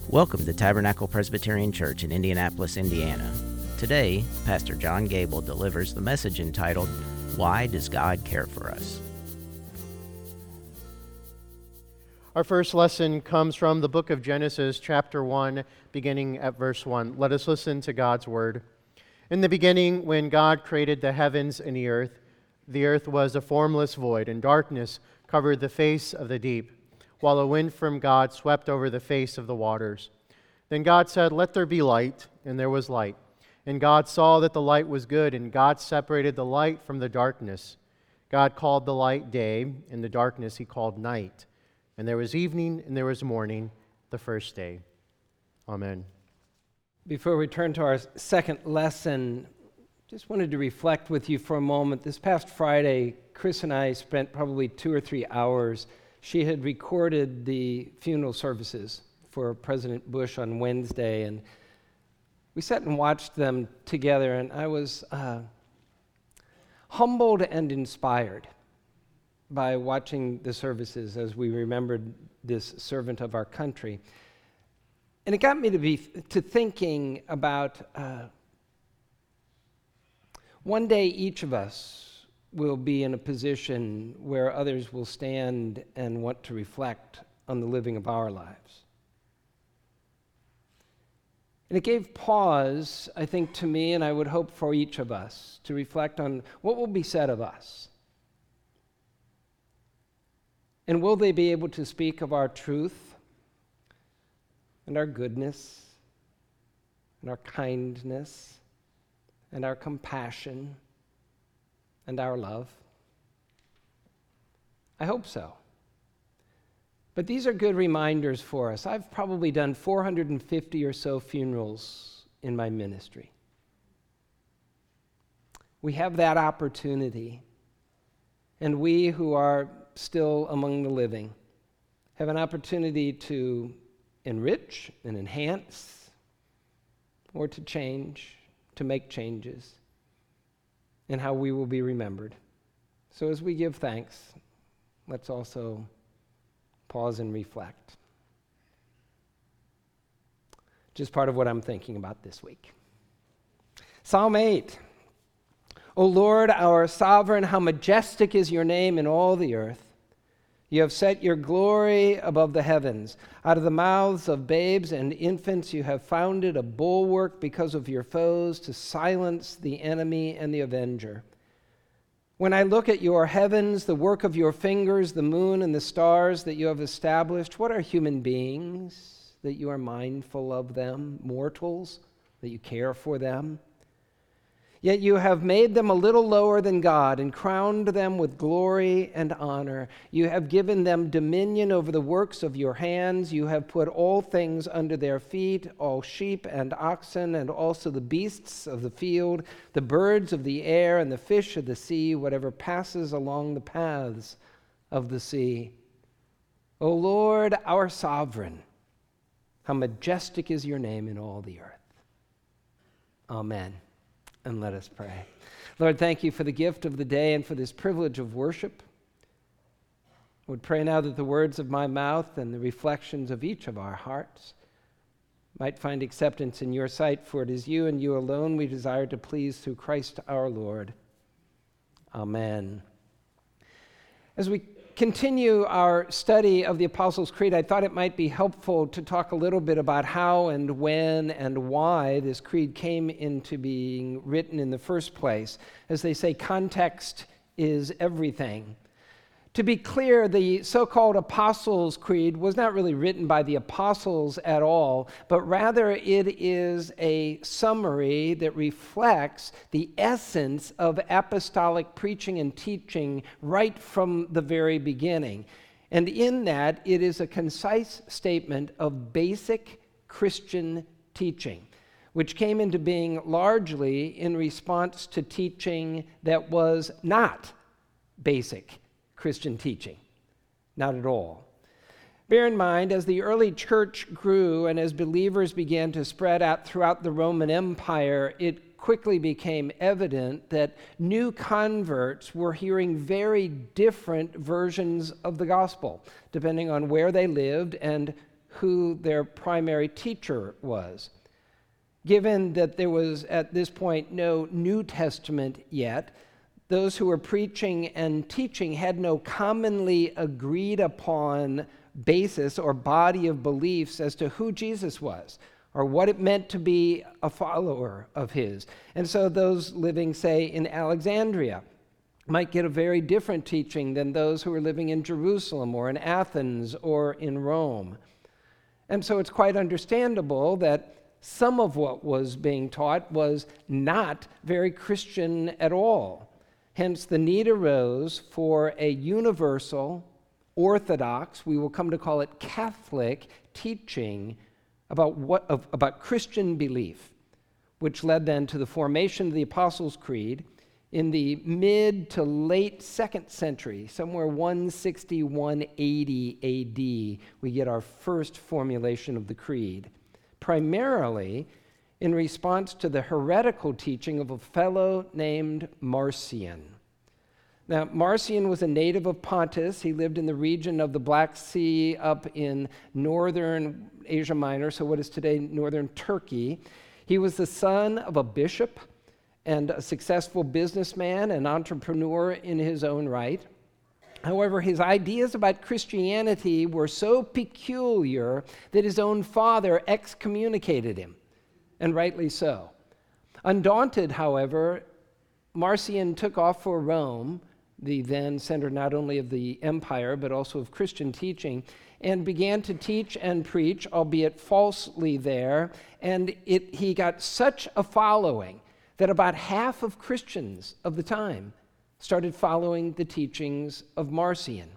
Welcome to Tabernacle Presbyterian Church in Indianapolis, Indiana. Today, Pastor John Gable delivers the message entitled, Why Does God Care for Us? Our first lesson comes from the book of Genesis, chapter 1, beginning at verse 1. Let us listen to God's word. In the beginning, when God created the heavens and the earth was a formless void, and darkness covered the face of the deep, while a wind from God swept over the face of the waters. Then God said, "Let there be light," and there was light. And God saw that the light was good, and God separated the light from the darkness. God called the light day, and the darkness He called night. And there was evening, and there was morning, the first day. Amen. Before we turn to our second lesson, just wanted to reflect with you for a moment. This past Friday, Chris and I spent probably 2 or 3 hours. She had recorded the funeral services for President Bush on Wednesday, and we sat and watched them together, and I was humbled and inspired by watching the services as we remembered this servant of our country. And it got me to thinking about one day each of us will be in a position where others will stand and want to reflect on the living of our lives. And it gave pause, I think, to me, and I would hope for each of us, to reflect on what will be said of us. And will they be able to speak of our truth and our goodness and our kindness and our compassion and our love? I hope so. But these are good reminders for us. I've probably done 450 or so funerals in my ministry. We have that opportunity, and we who are still among the living have an opportunity to enrich and enhance, or to change, to make changes in how we will be remembered. So as we give thanks, let's also pause and reflect. Just part of what I'm thinking about this week. Psalm 8. O Lord, our sovereign, how majestic is your name in all the earth. You have set your glory above the heavens. Out of the mouths of babes and infants you have founded a bulwark because of your foes, to silence the enemy and the avenger. When I look at your heavens, the work of your fingers, the moon and the stars that you have established, what are human beings that you are mindful of them, mortals, that you care for them? Yet you have made them a little lower than God and crowned them with glory and honor. You have given them dominion over the works of your hands. You have put all things under their feet, all sheep and oxen, and also the beasts of the field, the birds of the air, and the fish of the sea, whatever passes along the paths of the sea. O Lord, our sovereign, how majestic is your name in all the earth. Amen. And let us pray. Lord, thank you for the gift of the day and for this privilege of worship. I would pray now that the words of my mouth and the reflections of each of our hearts might find acceptance in your sight, for it is you and you alone we desire to please through Christ our Lord. Amen. As we continue our study of the Apostles' Creed, I thought it might be helpful to talk a little bit about how and when and why this creed came into being written in the first place. As they say, context is everything. To be clear, the so-called Apostles' Creed was not really written by the apostles at all, but rather it is a summary that reflects the essence of apostolic preaching and teaching right from the very beginning. And in that, it is a concise statement of basic Christian teaching, which came into being largely in response to teaching that was not basic Christian teaching. Not at all. Bear in mind, as the early church grew and as believers began to spread out throughout the Roman Empire, it quickly became evident that new converts were hearing very different versions of the gospel, depending on where they lived and who their primary teacher was. Given that there was at this point no New Testament yet, those who were preaching and teaching had no commonly agreed upon basis or body of beliefs as to who Jesus was or what it meant to be a follower of his. And so those living, say, in Alexandria might get a very different teaching than those who were living in Jerusalem or in Athens or in Rome. And so it's quite understandable that some of what was being taught was not very Christian at all. Hence, the need arose for a universal, orthodox, we will come to call it Catholic, teaching about Christian belief, which led then to the formation of the Apostles' Creed in the mid to late 2nd century, somewhere 160, 180 AD, we get our first formulation of the Creed, primarily in response to the heretical teaching of a fellow named Marcion. Now, Marcion was a native of Pontus. He lived in the region of the Black Sea up in northern Asia Minor, so what is today northern Turkey. He was the son of a bishop and a successful businessman and entrepreneur in his own right. However, his ideas about Christianity were so peculiar that his own father excommunicated him, and rightly so. Undaunted, however, Marcion took off for Rome, the then center not only of the empire but also of Christian teaching, and began to teach and preach, albeit falsely there, and he got such a following that about half of Christians of the time started following the teachings of Marcion.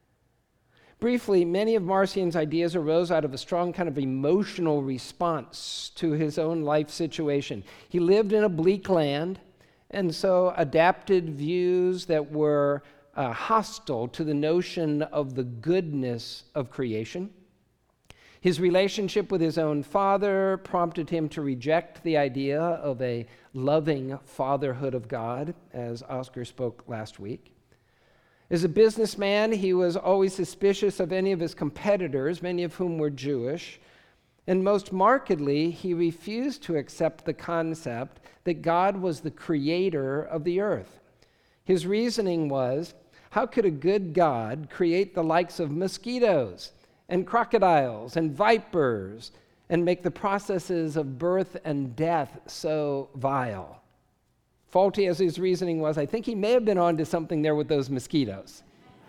Briefly, many of Marcion's ideas arose out of a strong kind of emotional response to his own life situation. He lived in a bleak land, and so adapted views that were hostile to the notion of the goodness of creation. His relationship with his own father prompted him to reject the idea of a loving fatherhood of God, as Oscar spoke last week. As a businessman, he was always suspicious of any of his competitors, many of whom were Jewish, and most markedly, he refused to accept the concept that God was the creator of the earth. His reasoning was, how could a good God create the likes of mosquitoes and crocodiles and vipers and make the processes of birth and death so vile? Faulty as his reasoning was, I think he may have been onto something there with those mosquitoes.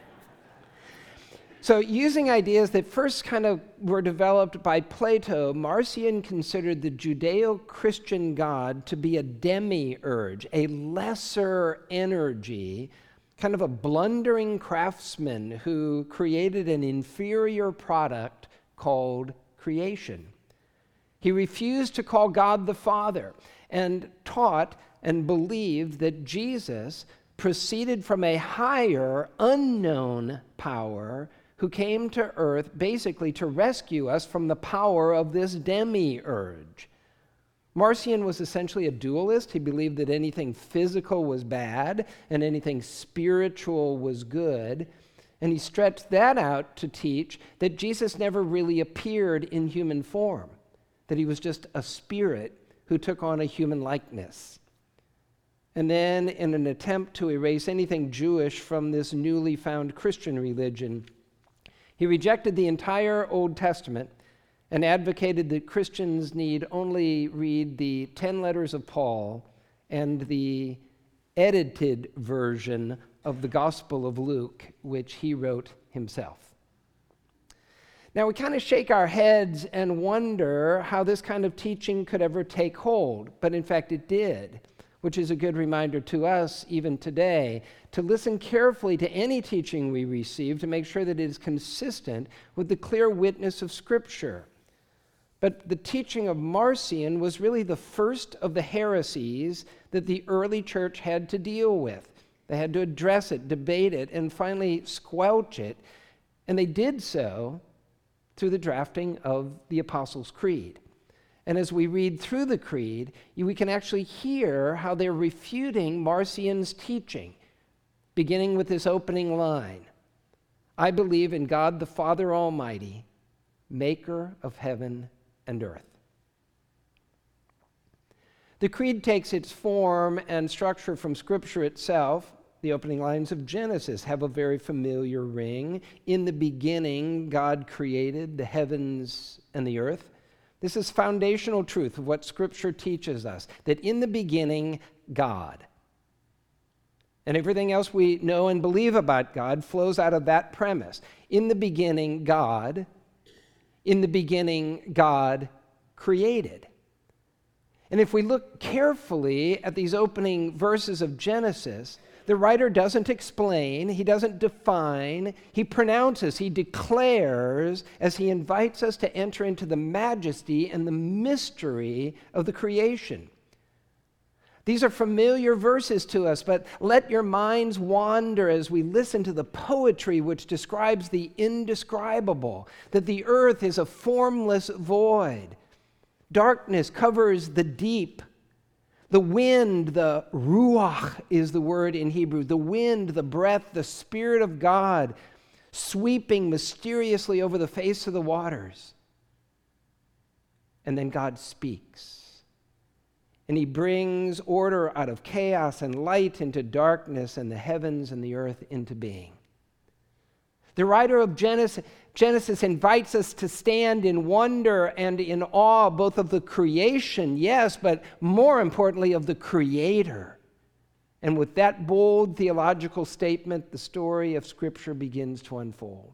So using ideas that first kind of were developed by Plato, Marcion considered the Judeo-Christian God to be a demiurge, a lesser energy, kind of a blundering craftsman who created an inferior product called creation. He refused to call God the Father and taught and believed that Jesus proceeded from a higher, unknown power who came to earth basically to rescue us from the power of this demiurge. Marcion was essentially a dualist. He believed that anything physical was bad and anything spiritual was good. And he stretched that out to teach that Jesus never really appeared in human form, that he was just a spirit who took on a human likeness. And then, in an attempt to erase anything Jewish from this newly found Christian religion, he rejected the entire Old Testament and advocated that Christians need only read the 10 letters of Paul and the edited version of the Gospel of Luke, which he wrote himself. Now, we kind of shake our heads and wonder how this kind of teaching could ever take hold, but in fact it did, which is a good reminder to us even today to listen carefully to any teaching we receive to make sure that it is consistent with the clear witness of Scripture. But the teaching of Marcion was really the first of the heresies that the early church had to deal with. They had to address it, debate it, and finally squelch it. And they did so through the drafting of the Apostles' Creed. And as we read through the Creed, we can actually hear how they're refuting Marcion's teaching, beginning with this opening line: I believe in God the Father Almighty, maker of heaven and earth. The creed takes its form and structure from Scripture itself. The opening lines of Genesis have a very familiar ring. In the beginning, God created the heavens and the earth. This is foundational truth of what Scripture teaches us, that in the beginning, God. And everything else we know and believe about God flows out of that premise. In the beginning, God. In the beginning, God created. And if we look carefully at these opening verses of Genesis, the writer doesn't explain, he doesn't define, he pronounces, he declares as he invites us to enter into the majesty and the mystery of the creation. These are familiar verses to us, but let your minds wander as we listen to the poetry which describes the indescribable, that the earth is a formless void. Darkness covers the deep. The wind, the ruach is the word in Hebrew. The wind, the breath, the Spirit of God sweeping mysteriously over the face of the waters. And then God speaks. And he brings order out of chaos and light into darkness and the heavens and the earth into being. The writer of Genesis invites us to stand in wonder and in awe, both of the creation, yes, but more importantly, of the Creator. And with that bold theological statement, the story of Scripture begins to unfold.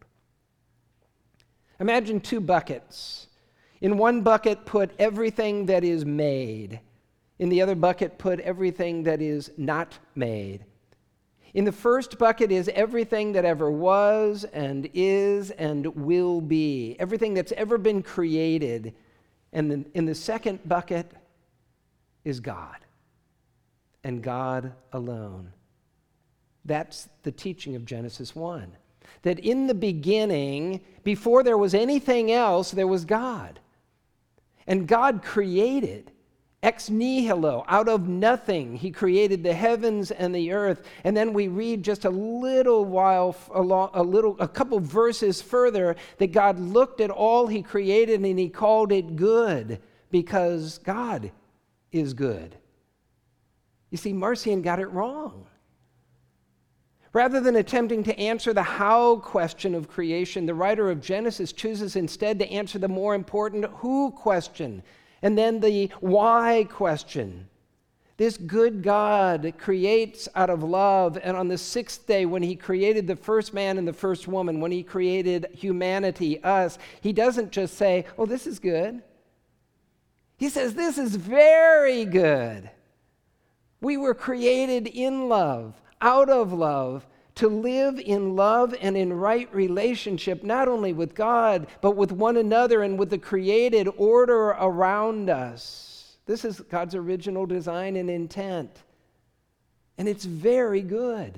Imagine two buckets. In one bucket, put everything that is made. In the other bucket, put everything that is not made. In the first bucket is everything that ever was and is and will be, everything that's ever been created. And then in the second bucket is God, and God alone. That's the teaching of Genesis 1. That in the beginning, before there was anything else, there was God. And God created. Ex nihilo, out of nothing, he created the heavens and the earth. And then we read just a couple verses further that God looked at all he created and he called it good because God is good. You see, Marcion got it wrong. Rather than attempting to answer the how question of creation, the writer of Genesis chooses instead to answer the more important who question. And then the why question. This good God creates out of love, and on the sixth day, when he created the first man and the first woman, when he created humanity, us, he doesn't just say, oh, this is good. He says, this is very good. We were created in love, out of love, to live in love and in right relationship, not only with God, but with one another and with the created order around us. This is God's original design and intent. And it's very good.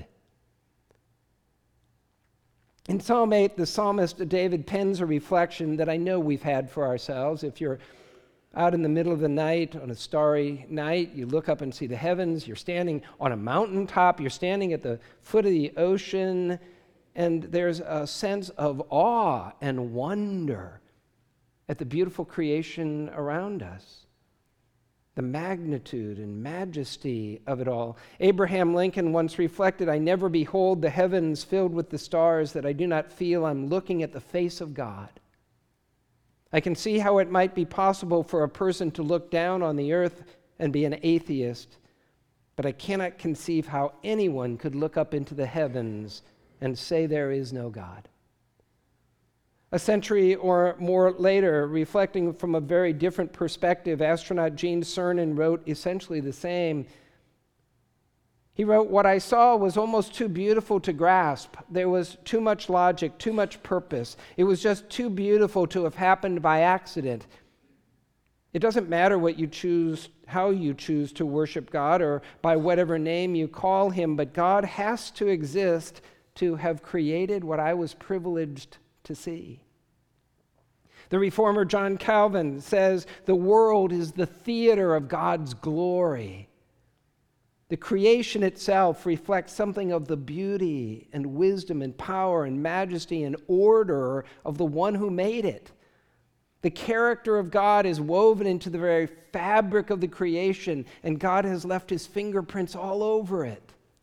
In Psalm 8, the psalmist David pens a reflection that I know we've had for ourselves. If you're out in the middle of the night, on a starry night, you look up and see the heavens, you're standing on a mountaintop, you're standing at the foot of the ocean, and there's a sense of awe and wonder at the beautiful creation around us. The magnitude and majesty of it all. Abraham Lincoln once reflected, I never behold the heavens filled with the stars that I do not feel I'm looking at the face of God. I can see how it might be possible for a person to look down on the earth and be an atheist, but I cannot conceive how anyone could look up into the heavens and say there is no God. A century or more later, reflecting from a very different perspective, astronaut Gene Cernan wrote essentially the same. He wrote, what I saw was almost too beautiful to grasp. There was too much logic, too much purpose. It was just too beautiful to have happened by accident. It doesn't matter what you choose, how you choose to worship God or by whatever name you call him, but God has to exist to have created what I was privileged to see. The reformer John Calvin says the world is the theater of God's glory. The creation itself reflects something of the beauty and wisdom and power and majesty and order of the one who made it. The character of God is woven into the very fabric of the creation, and God has left his fingerprints all over it.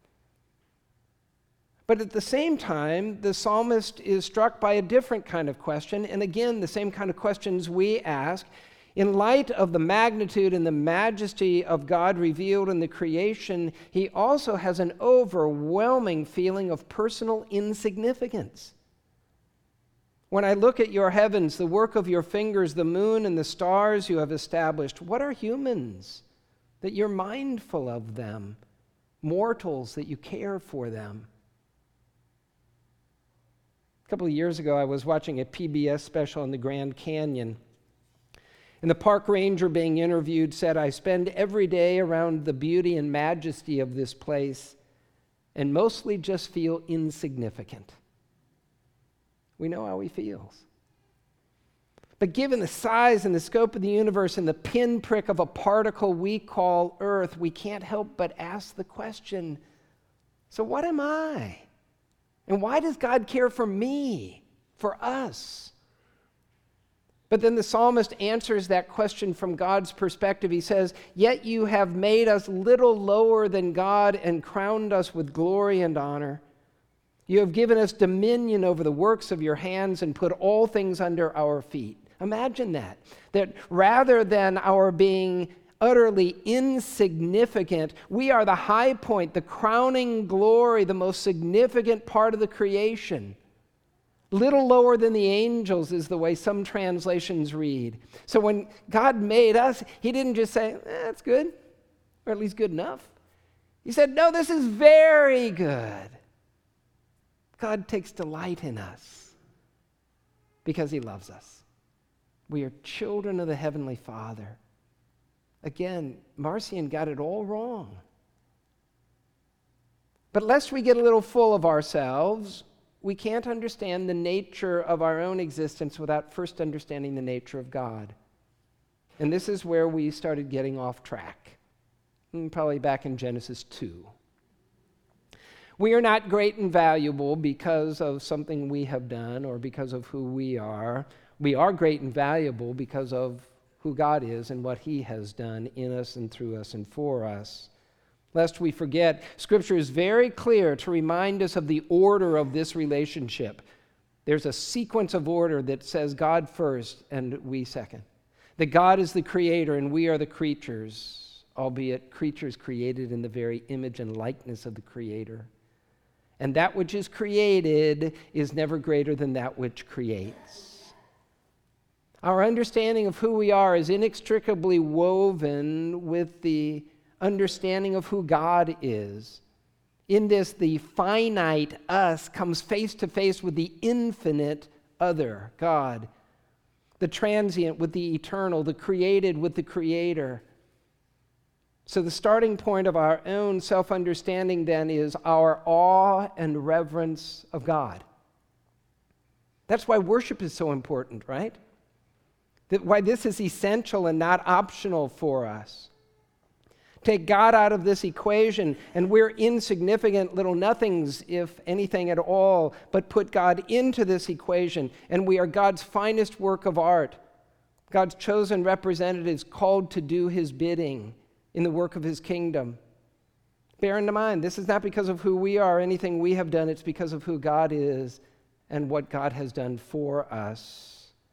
But at the same time, the psalmist is struck by a different kind of question, and again, the same kind of questions we ask. In light of the magnitude and the majesty of God revealed in the creation, he also has an overwhelming feeling of personal insignificance. When I look at your heavens, the work of your fingers, the moon and the stars you have established, what are humans that you're mindful of them? Mortals that you care for them? A couple of years ago, I was watching a PBS special on the Grand Canyon. And the park ranger being interviewed said, "I spend every day around the beauty and majesty of this place and mostly just feel insignificant." We know how he feels. But given the size and the scope of the universe and the pinprick of a particle we call Earth, we can't help but ask the question, so what am I? And why does God care for me, for us? But then the psalmist answers that question from God's perspective. He says, "Yet you have made us little lower than God and crowned us with glory and honor. You have given us dominion over the works of your hands and put all things under our feet." Imagine that rather than our being utterly insignificant, we are the high point, the crowning glory, the most significant part of the creation. Little lower than the angels is the way some translations read. So when God made us, he didn't just say, that's good, or at least good enough. He said, no, this is very good. God takes delight in us because he loves us. We are children of the Heavenly Father. Again, Marcion got it all wrong. But lest we get a little full of ourselves, we can't understand the nature of our own existence without first understanding the nature of God. And this is where we started getting off track, probably back in Genesis 2. We are not great and valuable because of something we have done or because of who we are. We are great and valuable because of who God is and what he has done in us and through us and for us. Lest we forget, Scripture is very clear to remind us of the order of this relationship. There's a sequence of order that says God first and we second. That God is the creator and we are the creatures, albeit creatures created in the very image and likeness of the Creator. And that which is created is never greater than that which creates. Our understanding of who we are is inextricably woven with the understanding of who God is. In this, the finite us comes face to face with the infinite other, God. The transient with the eternal, the created with the Creator. So the starting point of our own self-understanding then is our awe and reverence of God. That's why worship is so important, right? Why this is essential and not optional for us. Take God out of this equation, and we're insignificant little nothings, if anything at all, but put God into this equation, and we are God's finest work of art, God's chosen representatives called to do his bidding in the work of his kingdom. Bear in mind, this is not because of who we are, anything we have done, it's because of who God is and what God has done for us.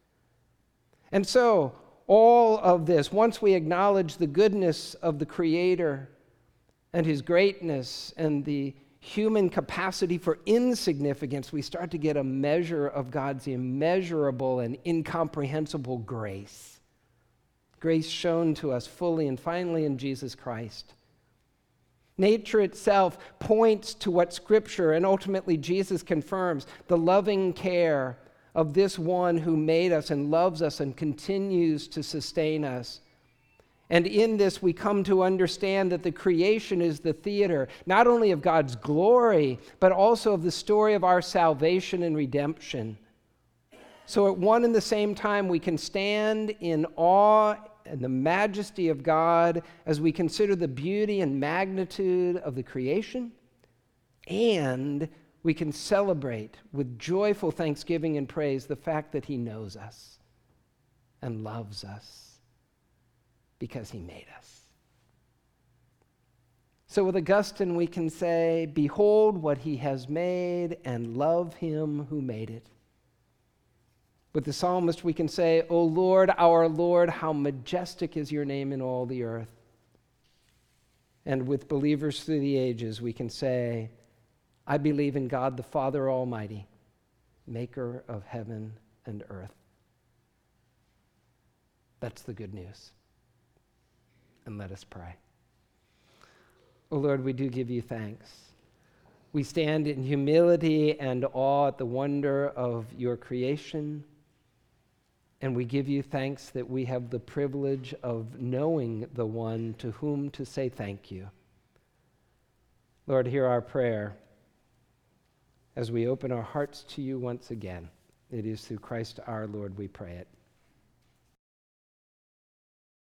And so, all of this, once we acknowledge the goodness of the Creator and his greatness and the human capacity for insignificance, we start to get a measure of God's immeasurable and incomprehensible grace. Grace shown to us fully and finally in Jesus Christ. Nature itself points to what Scripture and ultimately Jesus confirms, the loving care of this one who made us and loves us and continues to sustain us. And in this we come to understand that the creation is the theater, not only of God's glory, but also of the story of our salvation and redemption. So at one and the same time we can stand in awe and the majesty of God as we consider the beauty and magnitude of the creation, and we can celebrate with joyful thanksgiving and praise the fact that he knows us and loves us because he made us. So with Augustine, we can say, behold what he has made and love him who made it. With the psalmist, we can say, O Lord, our Lord, how majestic is your name in all the earth. And with believers through the ages, we can say, I believe in God the Father Almighty, maker of heaven and earth. That's the good news. And let us pray. O Lord, we do give you thanks. We stand in humility and awe at the wonder of your creation. And we give you thanks that we have the privilege of knowing the one to whom to say thank you. Lord, hear our prayer as we open our hearts to you once again. It is through Christ our Lord we pray it.